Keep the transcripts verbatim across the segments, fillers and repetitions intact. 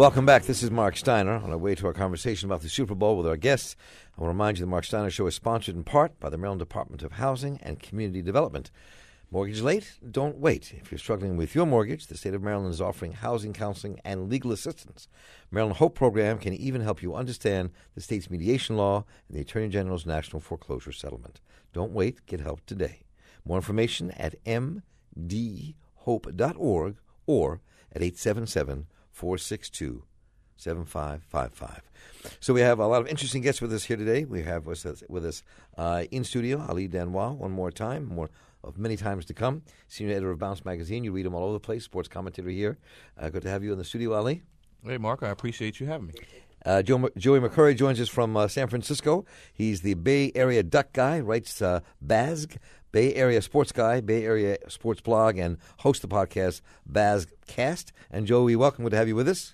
Welcome back. This is Mark Steiner on our way to our conversation about the Super Bowl with our guests. I want to remind you the Mark Steiner Show is sponsored in part by the Maryland Department of Housing and Community Development. Mortgage late? Don't wait. If you're struggling with your mortgage, the state of Maryland is offering housing counseling and legal assistance. Maryland Hope Program can even help you understand the state's mediation law and the Attorney General's National Foreclosure Settlement. Don't wait. Get help today. More information at m d hope dot org or at eight seven seven, four six two, seven five five five. So we have a lot of interesting guests with us here today. We have with us, with us uh, in studio Ali Danois one more time, more of many times to come. Senior editor of Bounce Magazine. You read him all over the place. Sports commentator here. Uh, good to have you in the studio, Ali. Hey, Mark. I appreciate you having me. Uh, Joe, Joey McCurry joins us from uh, San Francisco. He's the Bay Area Duck guy, writes uh, Bazg, Bay Area Sports Guy, Bay Area Sports Blog, and hosts the podcast Bazcast. And Joey, welcome. Good to have you with us.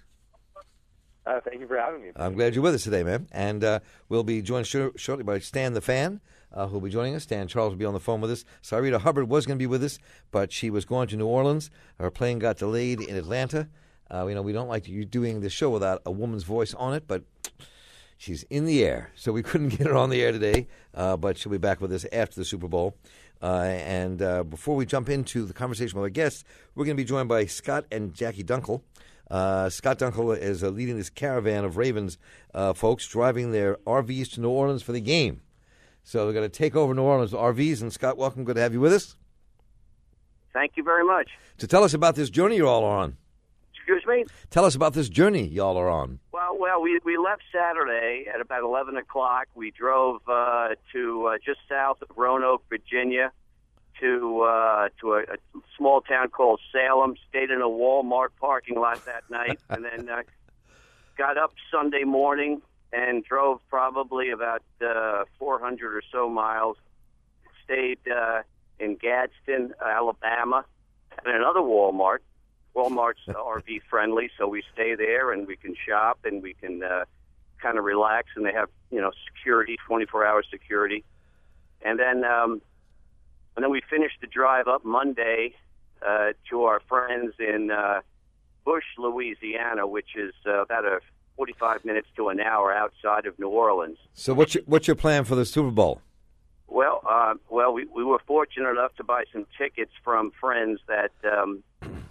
Uh, thank you for having me. I'm glad you're with us today, man. And uh, we'll be joined sh- shortly by Stan the Fan, uh, who'll be joining us. Stan Charles will be on the phone with us. Sarita Hubbard was going to be with us, but she was going to New Orleans. Her plane got delayed in Atlanta. Uh, you know, we don't like you doing the show without a woman's voice on it, but she's in the air, so we couldn't get her on the air today, uh, but she'll be back with us after the Super Bowl. Uh, and uh, before we jump into the conversation with our guests, we're going to be joined by Scott and Jackie Dunkel. Uh, Scott Dunkel is uh, leading this caravan of Ravens uh, folks driving their R Vs to New Orleans for the game. So they're going to take over New Orleans R Vs. And Scott, welcome. Good to have you with us. Thank you very much. So tell us about this journey you're all on. Excuse me? Tell us about this journey y'all are on. Well, well, we, we left Saturday at about eleven o'clock. We drove uh, to uh, just south of Roanoke, Virginia, to uh, to a, a small town called Salem, stayed in a Walmart parking lot that night, and then uh, got up Sunday morning and drove probably about uh, four hundred or so miles, stayed uh, in Gadsden, Alabama, at another Walmart. Walmart's R V friendly, so we stay there and we can shop and we can uh, kind of relax, and they have, you know, security, twenty-four hour security. And then um, and then we finished the drive up Monday uh, to our friends in uh, Bush, Louisiana, which is uh, about a forty-five minutes to an hour outside of New Orleans. So what's your, what's your plan for the Super Bowl? Well, uh, well, we, we were fortunate enough to buy some tickets from friends that um,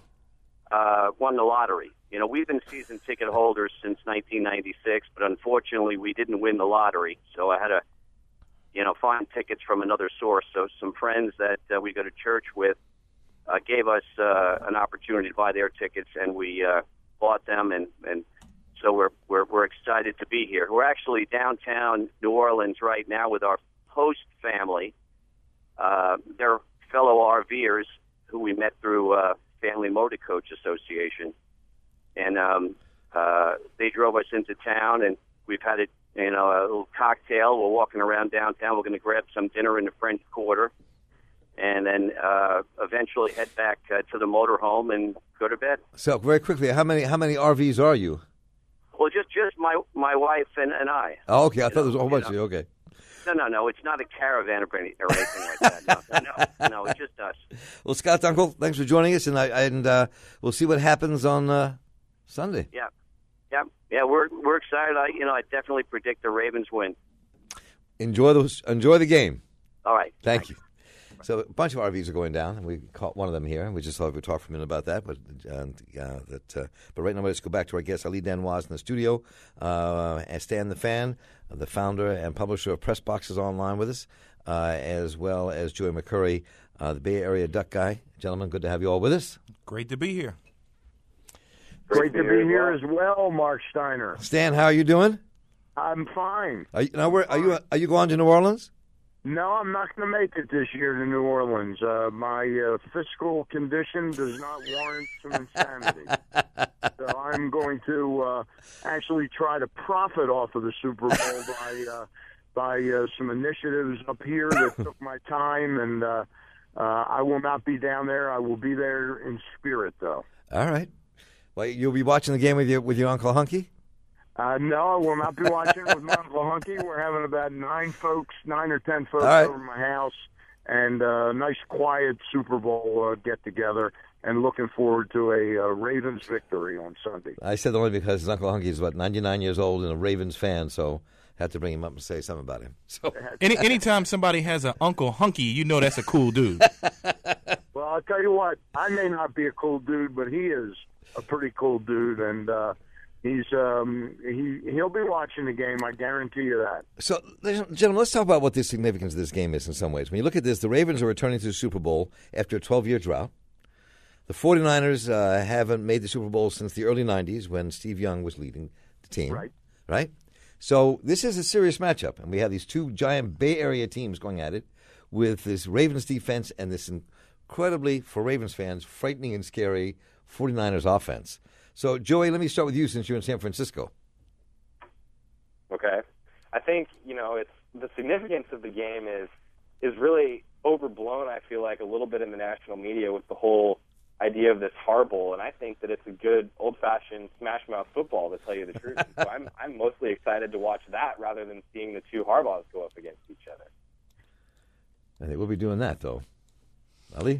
uh, won the lottery. You know, we've been season ticket holders since nineteen ninety-six, but unfortunately we didn't win the lottery. So I had to, you know, find tickets from another source. So some friends that uh, we go to church with uh, gave us uh, an opportunity to buy their tickets, and we uh, bought them, and, and so we're, we're we're excited to be here. We're actually downtown New Orleans right now with our host family. Uh, they're fellow RVers who we met through uh, Family Motor Coach Association, and um, uh, they drove us into town, and we've had a you know a little cocktail. We're walking around downtown. We're going to grab some dinner in the French Quarter, and then uh, eventually head back uh, to the motorhome and go to bed. So very quickly, how many how many R Vs are you? Well, just just my my wife and, and I. Oh, okay. I you thought know, there was a whole bunch know. of you. Okay. No, no, no. It's not a caravan or anything like that. No, no, no. It's just us. Well, Scott Dunkel, thanks for joining us, and I and uh, we'll see what happens on uh, Sunday. Yeah, yeah, yeah. We're we're excited. I you know I definitely predict the Ravens win. Enjoy those. Enjoy the game. All right. Thank Thanks. you. So a bunch of R Vs are going down, and we caught one of them here, and we just thought we'd talk for a minute about that. But uh, uh, that, uh, but right now, let's go back to our guest, Ali Danois, in the studio. Uh, and Stan the Fan, the founder and publisher of Press Box, is online with us, uh, as well as Joey McCurry, uh, the Bay Area Duck guy. Gentlemen, good to have you all with us. Great to be here. Great to be here as well, Mark Steiner. Stan, how are you doing? I'm fine. Are you, now, where, are you are you going to New Orleans? No, I'm not going to make it this year to New Orleans. Uh, my uh, fiscal condition does not warrant some insanity. So I'm going to uh, actually try to profit off of the Super Bowl by uh, by uh, some initiatives up here that took my time, and uh, uh, I will not be down there. I will be there in spirit, though. All right. Well, you'll be watching the game with your with your Uncle Hunky? Uh, no, I will not be watching with my Uncle Hunky. We're having about nine folks, nine or ten folks right. over my house, and a uh, nice, quiet Super Bowl uh, get-together. and looking forward to a uh, Ravens victory on Sunday. I said only because his Uncle Hunky is, what, ninety-nine years old and a Ravens fan, so I had to bring him up and say something about him. So, Any anytime somebody has an Uncle Hunky, you know that's a cool dude. Well, I'll tell you what, I may not be a cool dude, but he is a pretty cool dude, and uh, he's um, he he'll be watching the game. I guarantee you that. So, ladies and gentlemen, let's talk about what the significance of this game is in some ways. When you look at this, the Ravens are returning to the Super Bowl after a twelve-year drought. The 49ers uh, haven't made the Super Bowl since the early nineties when Steve Young was leading the team. Right. Right? So this is a serious matchup, and we have these two giant Bay Area teams going at it with this Ravens defense and this incredibly, for Ravens fans, frightening and scary 49ers offense. So, Joey, let me start with you since you're in San Francisco. Okay. I think, you know, it's the significance of the game is is really overblown, I feel like, a little bit in the national media with the whole idea of this Harbowl, and I think that it's a good old-fashioned smash-mouth football, to tell you the truth. So I'm I'm mostly excited to watch that rather than seeing the two Harbaughs go up against each other. And they will be doing that, though. Ali?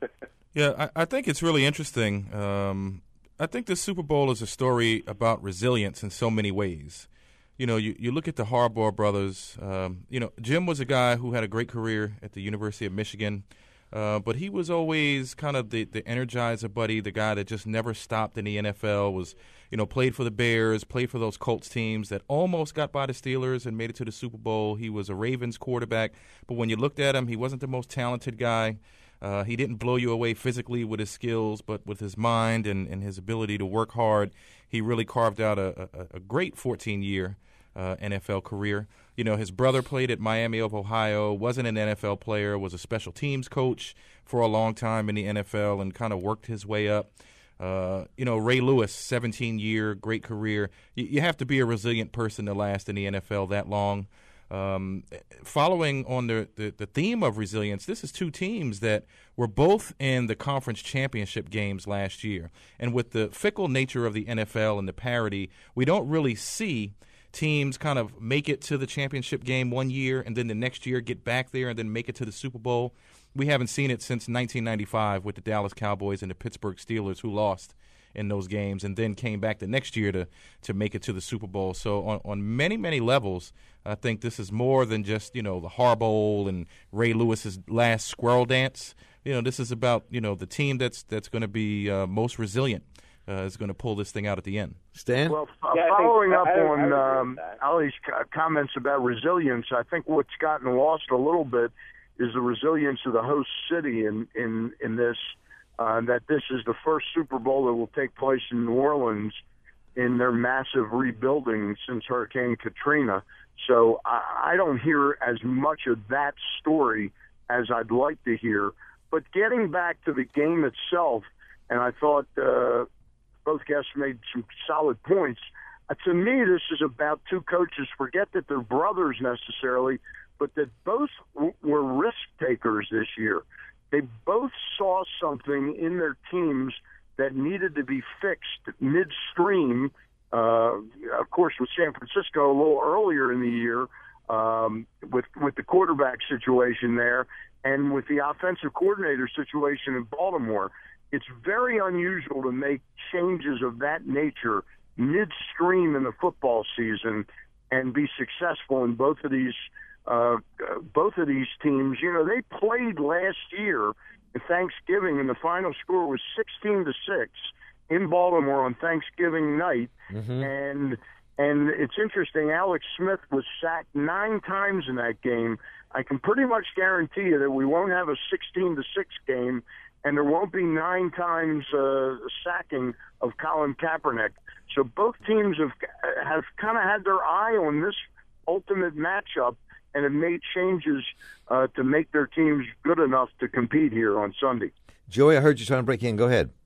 Yeah, I, I think it's really interesting. Um, I think the Super Bowl is a story about resilience in so many ways. You know, you, you look at the Harbaugh brothers. Um, you know, Jim was a guy who had a great career at the University of Michigan. Uh, but he was always kind of the, the energizer buddy, the guy that just never stopped in the N F L, was, you know, played for the Bears, played for those Colts teams that almost got by the Steelers and made it to the Super Bowl. He was a Ravens quarterback. But when you looked at him, he wasn't the most talented guy. Uh, he didn't blow you away physically with his skills, but with his mind and, and his ability to work hard, he really carved out a, a, a great fourteen-year uh, N F L career. You know, his brother played at Miami of Ohio, wasn't an N F L player, was a special teams coach for a long time in the N F L and kind of worked his way up. Uh, you know, Ray Lewis, seventeen-year, great career. You, you have to be a resilient person to last in the N F L that long. Um, following on the, the, the theme of resilience, this is two teams that were both in the conference championship games last year. And with the fickle nature of the N F L and the parity, we don't really see teams kind of make it to the championship game one year and then the next year get back there and then make it to the Super Bowl. We haven't seen it since nineteen ninety-five with the Dallas Cowboys and the Pittsburgh Steelers, who lost in those games and then came back the next year to, to make it to the Super Bowl. So on, on many, many levels, I think this is more than just, you know, the Harbaugh and Ray Lewis's last squirrel dance. You know, this is about, you know, the team that's that's going to be uh, most resilient uh, is going to pull this thing out at the end. Stan? Well, f- Yeah, I following think- up I- I on would agree um, with that. Ali's co- comments about resilience, I think what's gotten lost a little bit is the resilience of the host city in, in, in this, uh, that this is the first Super Bowl that will take place in New Orleans in their massive rebuilding since Hurricane Katrina. So I, I don't hear as much of that story as I'd like to hear. But getting back to the game itself, and I thought uh, both guests made some solid points. Uh, to me, this is about two coaches. Forget that they're brothers necessarily, but that both w- were risk takers this year. They both saw something in their teams that needed to be fixed midstream. Uh, of course, with San Francisco a little earlier in the year, um, with with the quarterback situation there, and with the offensive coordinator situation in Baltimore. It's very unusual to make changes of that nature midstream in the football season and be successful in both of these uh, both of these teams. You know, they played last year at Thanksgiving, and the final score was sixteen to six in Baltimore on Thanksgiving night. Mm-hmm. And and it's interesting, Alex Smith was sacked nine times in that game. I can pretty much guarantee you that we won't have a sixteen to six game, and there won't be nine times uh, sacking of Colin Kaepernick. So both teams have have kind of had their eye on this ultimate matchup and have made changes uh, to make their teams good enough to compete here on Sunday. Joey, I heard you trying to break in. Go ahead.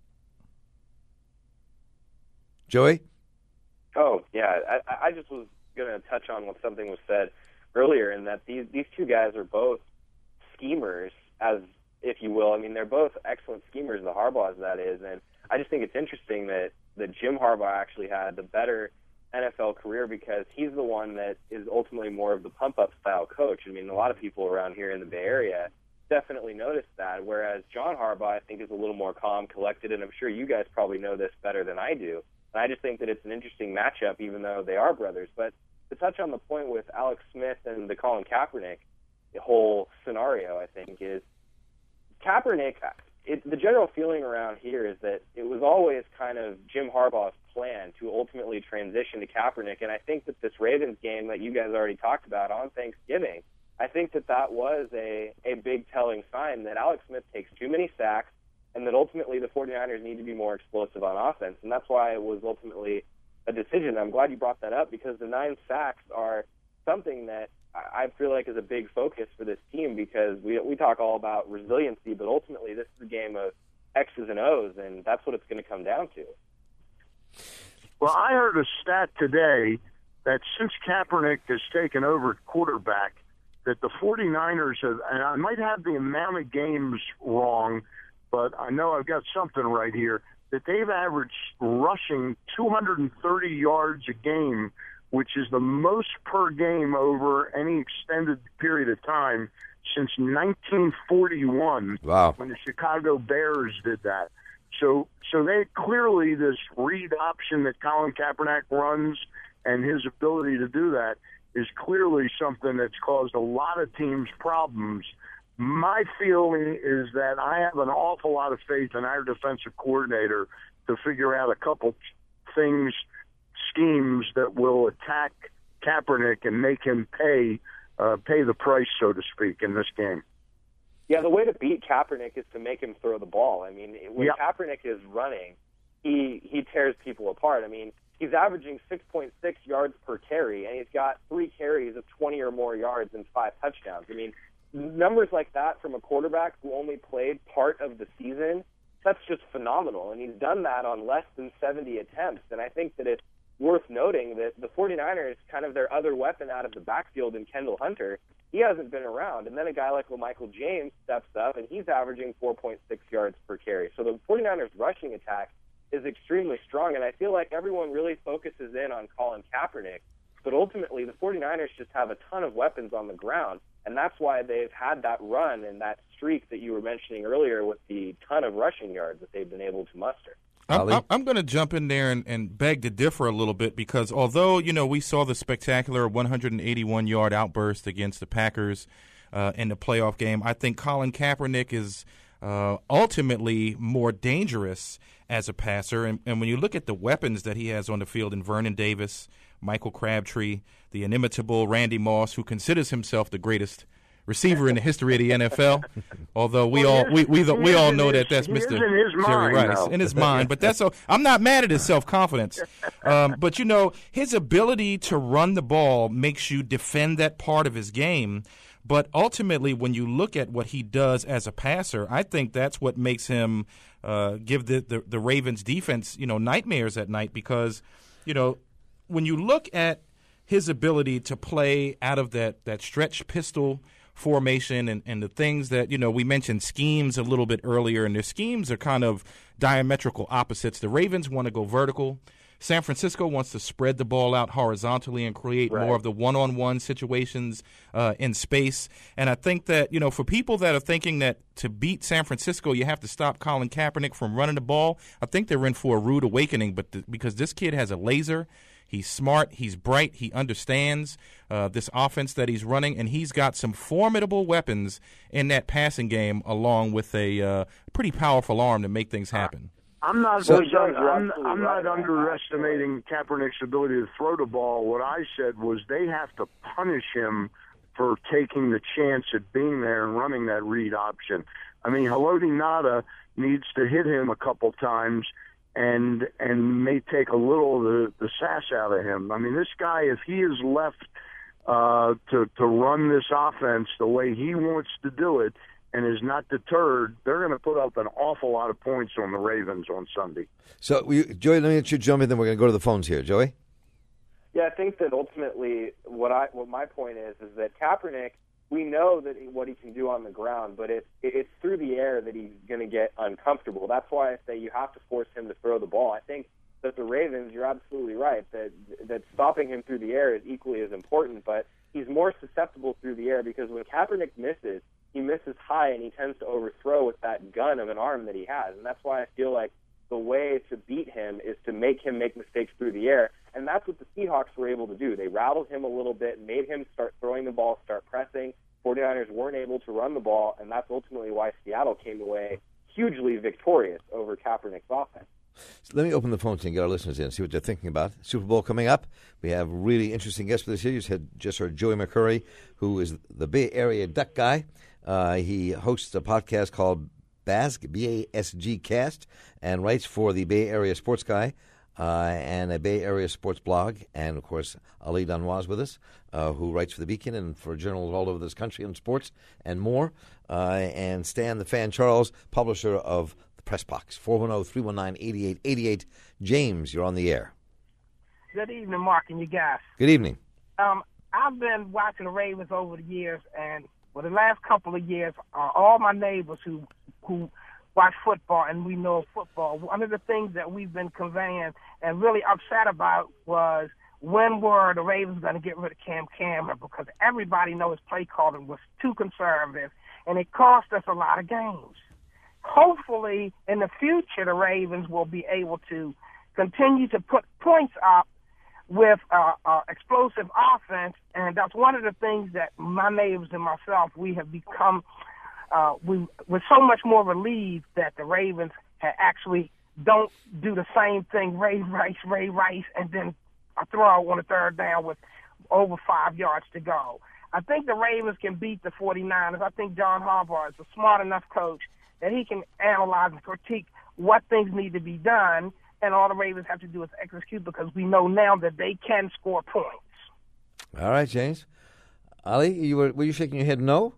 Joey? Oh, yeah. I, I just was going to touch on what something was said earlier, in that these, these two guys are both schemers, as if you will. I mean, they're both excellent schemers, the Harbaughs, that is. And I just think it's interesting that, that Jim Harbaugh actually had the better N F L career because he's the one that is ultimately more of the pump-up style coach. I mean, a lot of people around here in the Bay Area definitely noticed that, whereas John Harbaugh, I think, is a little more calm, collected, and I'm sure you guys probably know this better than I do. And I just think that it's an interesting matchup, even though they are brothers. But to touch on the point with Alex Smith and the Colin Kaepernick the whole scenario, I think, is Kaepernick, it, the general feeling around here is that it was always kind of Jim Harbaugh's plan to ultimately transition to Kaepernick. And I think that this Ravens game that you guys already talked about on Thanksgiving, I think that that was a, a big telling sign that Alex Smith takes too many sacks and that ultimately the 49ers need to be more explosive on offense. And that's why it was ultimately a decision. I'm glad you brought that up because the nine sacks are something that I feel like is a big focus for this team because we we talk all about resiliency, but ultimately this is a game of X's and O's, and that's what it's going to come down to. Well, I heard a stat today that since Kaepernick has taken over quarterback, that the 49ers have, and I might have the amount of games wrong, but I know I've got something right here, that they've averaged rushing two hundred thirty yards a game, which is the most per game over any extended period of time since nineteen forty-one. Wow. When the Chicago Bears did that. So so they clearly, this read option that Colin Kaepernick runs and his ability to do that is clearly something that's caused a lot of teams problems. My feeling is that I have an awful lot of faith in our defensive coordinator to figure out a couple things, schemes that will attack Kaepernick and make him pay uh, pay the price, so to speak, in this game. Yeah, the way to beat Kaepernick is to make him throw the ball. I mean, when yep. Kaepernick is running, he he tears people apart. I mean, he's averaging six point six yards per carry, and he's got three carries of twenty or more yards and five touchdowns. I mean, numbers like that from a quarterback who only played part of the season, that's just phenomenal. And he's done that on less than seventy attempts. And I think that it's worth noting that the 49ers, kind of their other weapon out of the backfield in Kendall Hunter, he hasn't been around. And then a guy like LaMichael James steps up, and he's averaging four point six yards per carry. So the 49ers rushing attack is extremely strong, and I feel like everyone really focuses in on Colin Kaepernick. But ultimately, the 49ers just have a ton of weapons on the ground, and that's why they've had that run and that streak that you were mentioning earlier with the ton of rushing yards that they've been able to muster. I'm, I'm going to jump in there and, and beg to differ a little bit because although, you know, we saw the spectacular one hundred eighty-one yard outburst against the Packers uh, in the playoff game, I think Colin Kaepernick is uh, ultimately more dangerous as a passer. And, and when you look at the weapons that he has on the field in Vernon Davis, Michael Crabtree, the inimitable Randy Moss, who considers himself the greatest receiver in the history of the N F L, although we well, all we we, we, we all know his, that that's Mister Jerry mind, Rice though. in his mind. But that's a, I'm not mad at his self-confidence. Um, but, you know, his ability to run the ball makes you defend that part of his game. But ultimately, when you look at what he does as a passer, I think that's what makes him uh, give the, the, the Ravens defense, you know, nightmares at night because, you know, when you look at his ability to play out of that, that stretch pistol formation and, and the things that, you know, we mentioned schemes a little bit earlier, and their schemes are kind of diametrical opposites. The Ravens want to go vertical. San Francisco wants to spread the ball out horizontally and create right. more of the one-on-one situations uh, in space. And I think that, you know, for people that are thinking that to beat San Francisco, you have to stop Colin Kaepernick from running the ball, I think they're in for a rude awakening. But th- because this kid has a laser, he's smart, he's bright, he understands uh, this offense that he's running, and he's got some formidable weapons in that passing game along with a uh, pretty powerful arm to make things happen. I'm not. So, I'm, I'm, I'm I'm right not underestimating Kaepernick's ability to throw the ball. What I said was they have to punish him for taking the chance at being there and running that read option. I mean, Haloti Ngata needs to hit him a couple times and and may take a little of the, the sass out of him. I mean, this guy, if he is left uh, to to run this offense the way he wants to do it, and is not deterred, they're going to put up an awful lot of points on the Ravens on Sunday. So, we, Joey, let me let you jump in, then we're going to go to the phones here. Joey? Yeah, I think that ultimately what I what my point is is that Kaepernick, we know that he, what he can do on the ground, but it's it's through the air that he's going to get uncomfortable. That's why I say you have to force him to throw the ball. I think that the Ravens, you're absolutely right, that that stopping him through the air is equally as important, but he's more susceptible through the air because when Kaepernick misses, he misses high and he tends to overthrow with that gun of an arm that he has. And that's why I feel like the way to beat him is to make him make mistakes through the air. And that's what the Seahawks were able to do. They rattled him a little bit, made him start throwing the ball, start pressing. 49ers weren't able to run the ball, and that's ultimately why Seattle came away hugely victorious over Kaepernick's offense. So let me open the phones and get our listeners in and see what they're thinking about. Super Bowl coming up. We have really interesting guests for this year. You had just heard Joey McCurry, who is the Bay Area Duck guy. Uh, he hosts a podcast called B A S G, B A S G Cast, and writes for the Bay Area Sports Guy uh, and a Bay Area Sports blog. And, of course, Ali Danwaz with us, uh, who writes for The Beacon and for journals all over this country on sports and more. Uh, and Stan the Fan Charles, publisher of the Press Box, four one zero, three one nine, eight eight eight eight. James, you're on the air. Good evening, Mark and you guys. Good evening. Um, I've been watching the Ravens over the years, and for the last couple of years, uh, all my neighbors who who watch football and we know football, one of the things that we've been conveying and really upset about was when were the Ravens going to get rid of Cam Cameron, because everybody knows play calling was too conservative, and it cost us a lot of games. Hopefully, in the future, the Ravens will be able to continue to put points up with uh, uh, explosive offense, and that's one of the things that my neighbors and myself, we have become, uh, we we're so much more relieved that the Ravens ha- actually don't do the same thing, Ray Rice, Ray Rice, and then a throw on a third down with over five yards to go. I think the Ravens can beat the 49ers. I think John Harbaugh is a smart enough coach that he can analyze and critique what things need to be done, and all the Ravens have to do is execute, because we know now that they can score points. All right, James. Ali, you were, were you shaking your head no?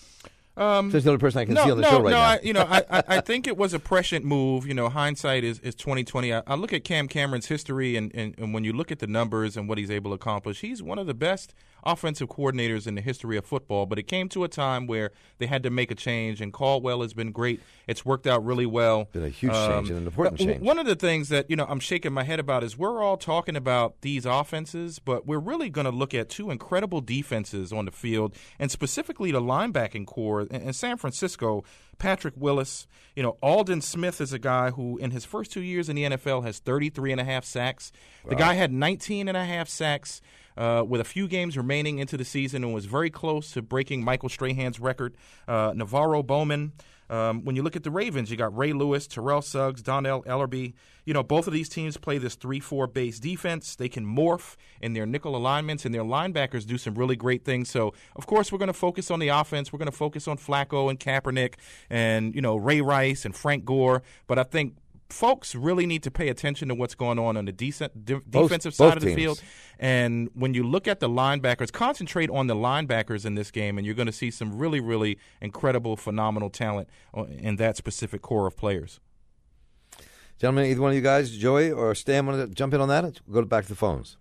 Um, Since the only person I can no, see on the no, show right no, now. I, you know, I, I, I think it was a prescient move. You know, hindsight is, is twenty twenty. I, I look at Cam Cameron's history, and, and, and when you look at the numbers and what he's able to accomplish, he's one of the best offensive coordinators in the history of football. But it came to a time where they had to make a change, and Caldwell has been great. It's worked out really well. Been a huge um, change and an important change. One of the things that, you know, I'm shaking my head about is we're all talking about these offenses, but we're really going to look at two incredible defenses on the field, and specifically the linebacking core in San Francisco. Patrick Willis, you know, Aldon Smith is a guy who in his first two years in the N F L has thirty-three and a half sacks. The wow. guy had nineteen and a half sacks uh, with a few games remaining into the season and was very close to breaking Michael Strahan's record. Uh, Navarro Bowman. Um, when you look at the Ravens, you got Ray Lewis, Terrell Suggs, Donnell Ellerbe. You know, both of these teams play this three four base defense. They can morph in their nickel alignments, and their linebackers do some really great things. So, of course, we're going to focus on the offense. We're going to focus on Flacco and Kaepernick and, you know, Ray Rice and Frank Gore. But I think folks really need to pay attention to what's going on on the decent, de- both, defensive side both of the teams. field. And when you look at the linebackers, concentrate on the linebackers in this game, and you're going to see some really, really incredible, phenomenal talent in that specific core of players. Gentlemen, either one of you guys, Joey or Stan, want to jump in on that? We'll go back to the phones.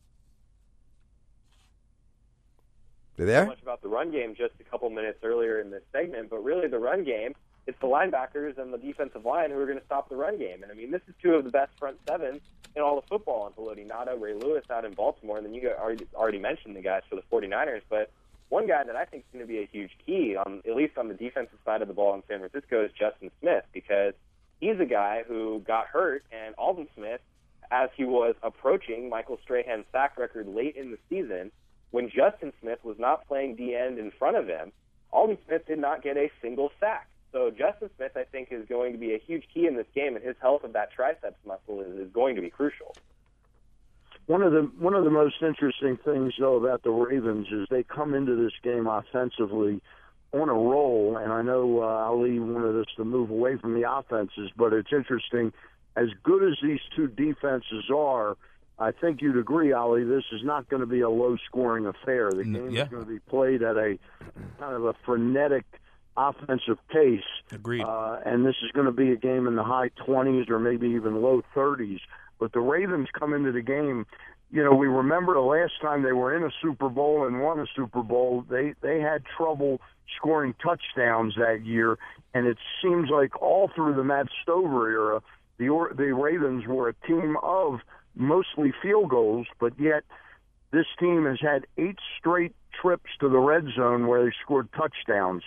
You there? So much about the run game just a couple minutes earlier in this segment, but really the run game, it's the linebackers and the defensive line who are going to stop the run game. And, I mean, this is two of the best front sevens in all of football on Haloti Ngata, Ray Lewis out in Baltimore, and then you already, already mentioned the guys for the 49ers. But one guy that I think is going to be a huge key, on at least on the defensive side of the ball in San Francisco, is Justin Smith, because he's a guy who got hurt, and Aldon Smith, as he was approaching Michael Strahan's sack record late in the season, when Justin Smith was not playing D-end in front of him, Aldon Smith did not get a single sack. So Justin Smith, I think, is going to be a huge key in this game, and his health of that triceps muscle is, is going to be crucial. One of the one of the most interesting things, though, about the Ravens is they come into this game offensively on a roll, and I know uh, Ali wanted us to move away from the offenses, but it's interesting. As good as these two defenses are, I think you'd agree, Ali, this is not going to be a low-scoring affair. The game yeah. is going to be played at a kind of a frenetic offensive pace. Agreed. Uh, and this is going to be a game in the high twenties or maybe even low thirties. But the Ravens come into the game, you know, we remember the last time they were in a Super Bowl and won a Super Bowl, they, they had trouble scoring touchdowns that year. And it seems like all through the Matt Stover era, the, or, the Ravens were a team of mostly field goals, but yet this team has had eight straight trips to the red zone where they scored touchdowns.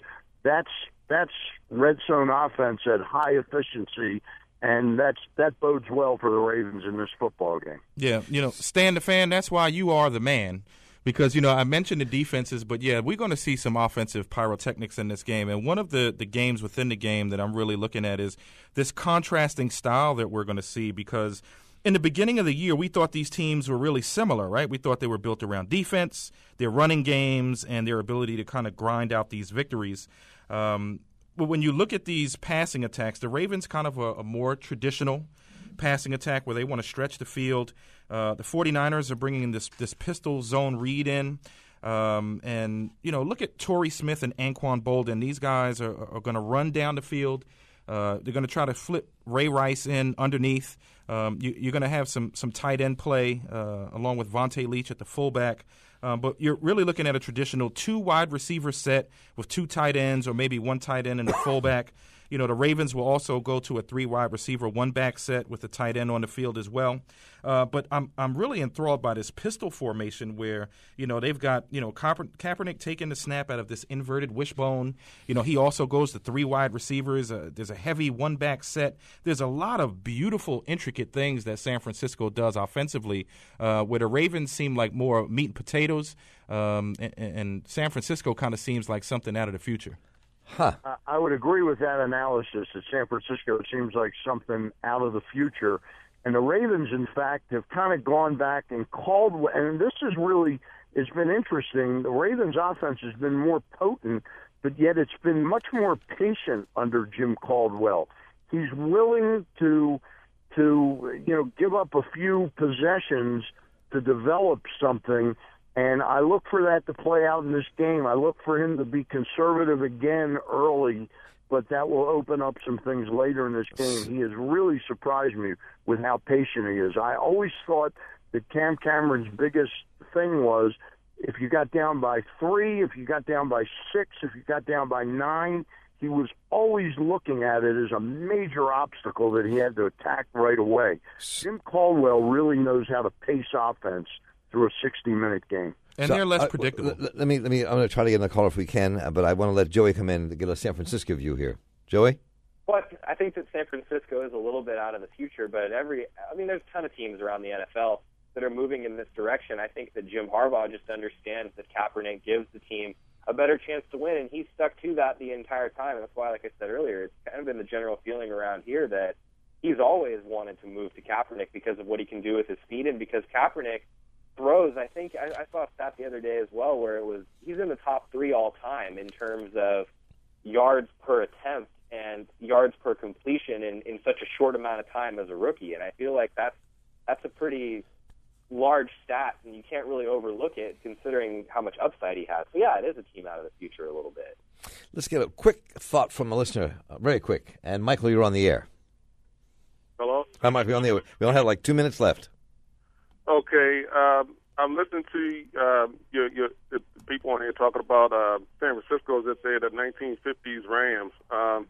That's that's red zone offense at high efficiency, and that's that bodes well for the Ravens in this football game. Yeah, you know, Stan the Fan, that's why you are the man. Because, you know, I mentioned the defenses, but, yeah, we're going to see some offensive pyrotechnics in this game. And one of the, the games within the game that I'm really looking at is this contrasting style that we're going to see, because in the beginning of the year, we thought these teams were really similar, right? We thought they were built around defense, their running games, and their ability to kind of grind out these victories. Um, but when you look at these passing attacks, the Ravens kind of a, a more traditional passing attack where they want to stretch the field. Uh, the 49ers are bringing this this pistol zone read in. Um, and, you know, look at Torrey Smith and Anquan Bolden. These guys are, are going to run down the field. Uh, they're going to try to flip Ray Rice in underneath. Um, you, you're going to have some some tight end play uh, along with Vontae Leach at the fullback. Um, but you're really looking at a traditional two wide receiver set with two tight ends or maybe one tight end and the fullback. You know, the Ravens will also go to a three wide receiver, one back set with the tight end on the field as well. Uh, but I'm I'm really enthralled by this pistol formation where, you know, they've got, you know, Kaeper- Kaepernick taking the snap out of this inverted wishbone. You know, he also goes to three wide receivers. Uh, there's a heavy one back set. There's a lot of beautiful, intricate things that San Francisco does offensively, uh, where the Ravens seem like more meat and potatoes, um, and, and San Francisco kind of seems like something out of the future. Huh. I would agree with that analysis that San Francisco seems like something out of the future. And the Ravens, in fact, have kind of gone back and called, and this is really, it's been interesting. The Ravens' offense has been more potent, but yet it's been much more patient under Jim Caldwell. He's willing to, to you know, give up a few possessions to develop something. And I look for that to play out in this game. I look for him to be conservative again early, but that will open up some things later in this game. He has really surprised me with how patient he is. I always thought that Cam Cameron's biggest thing was if you got down by three, if you got down by six, if you got down by nine, he was always looking at it as a major obstacle that he had to attack right away. Jim Caldwell really knows how to pace offense through a sixty-minute game. And So, they're less uh, predictable. Let, let me, let me. I'm going to try to get in the call if we can, uh, but I want to let Joey come in to get a San Francisco view here. Joey? But I think that San Francisco is a little bit out of the future, but every, I mean, there's a ton of teams around the N F L that are moving in this direction. I think that Jim Harbaugh just understands that Kaepernick gives the team a better chance to win, and he's stuck to that the entire time. And that's why, like I said earlier, it's kind of been the general feeling around here that he's always wanted to move to Kaepernick because of what he can do with his speed and because Kaepernick throws, I think, I, I saw a stat the other day as well where it was, he's in the top three all time in terms of yards per attempt and yards per completion in, in such a short amount of time as a rookie. And I feel like that's, that's a pretty large stat, and you can't really overlook it considering how much upside he has. So, yeah, it is a team out of the future a little bit. Let's get a quick thought from a listener, uh, very quick. And, Michael, you're on the air. Hello? Hi, Michael, you're on the air. We only have like two minutes left. Okay, um, I'm listening to um, your, your the people on here talking about uh, San Francisco, as they say, the nineteen fifties Rams. Um,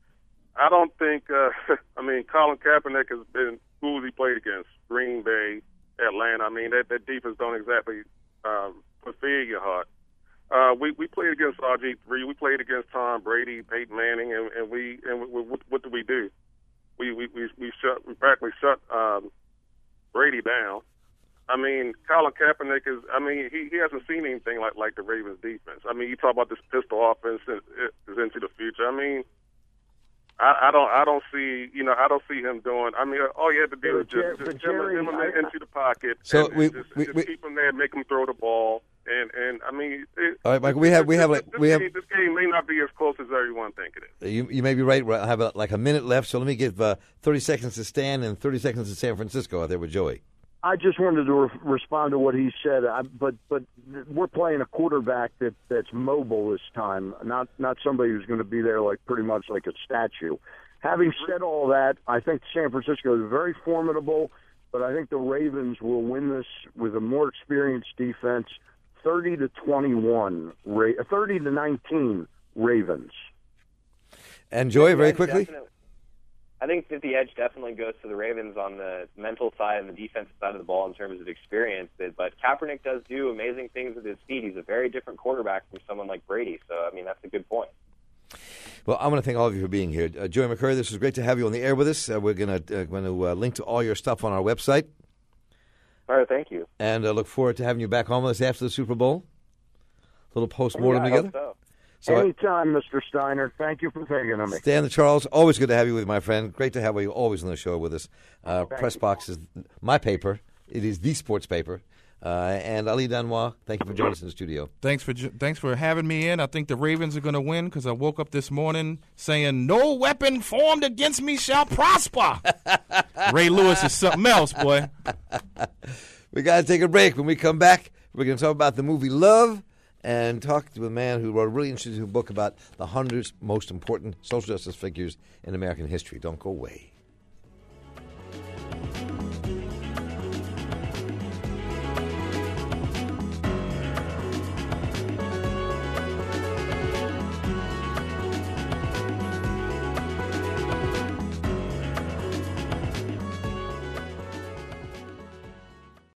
I don't think, uh, I mean, Colin Kaepernick has been, who has he played against? Green Bay, Atlanta. I mean, that, that defense don't exactly um, fulfill your heart. Uh, we, we played against R G three. We played against Tom Brady, Peyton Manning, and, and we and we, we, what, what did we do? We we we, we shut we practically shut um, Brady down. I mean, Colin Kaepernick is, I mean, he, he hasn't seen anything like, like the Ravens defense. I mean, you talk about this pistol offense is, is into the future. I mean, I, I don't I don't see, you know, I don't see him doing, I mean, all you have to do is just, just Jerry, him, him I, into the pocket So and, we- and just, we- just we- keep him there, make him throw the ball. And, and I mean, it, All right, Michael, we have- we have, like, this, we have- game, this game may not be as close as everyone think it is. You, you may be right. I have a, like a minute left, so let me give uh, thirty seconds to Stan and thirty seconds to San Francisco out there with Joey. I just wanted to re- respond to what he said, I, but but we're playing a quarterback that, that's mobile this time, not not somebody who's going to be there like pretty much like a statue. Having said all that, I think San Francisco is very formidable, but I think the Ravens will win this with a more experienced defense, thirty to twenty-one, Ra- thirty to nineteen Ravens. And Joey, very edge quickly. definitely- I think that the edge definitely goes to the Ravens on the mental side and the defensive side of the ball in terms of experience. But Kaepernick does do amazing things with his feet. He's a very different quarterback from someone like Brady. So, I mean, that's a good point. Well, I want to thank all of you for being here. Uh, Joey McCurry, this was great to have you on the air with us. Uh, we're going to uh, going to uh, link to all your stuff on our website. All right, thank you. And uh, look forward to having you back on with us after the Super Bowl. A little post-mortem yeah, I together. hope so. So Anytime, Mister Steiner. Thank you for thinking of me. Stan the Charles, always good to have you with my friend. Great to have you always on the show with us. Uh, Press Box is my paper. It is the sports paper. Uh, and Ali Danois, thank you for joining us in the studio. Thanks for thanks for having me in. I think the Ravens are going to win because I woke up this morning saying, "No weapon formed against me shall prosper." Ray Lewis is something else, boy. We got to take a break. When we come back, we're going to talk about the movie Love and talk to a man who wrote a really interesting book about the hundred most important social justice figures in American history. Don't go away.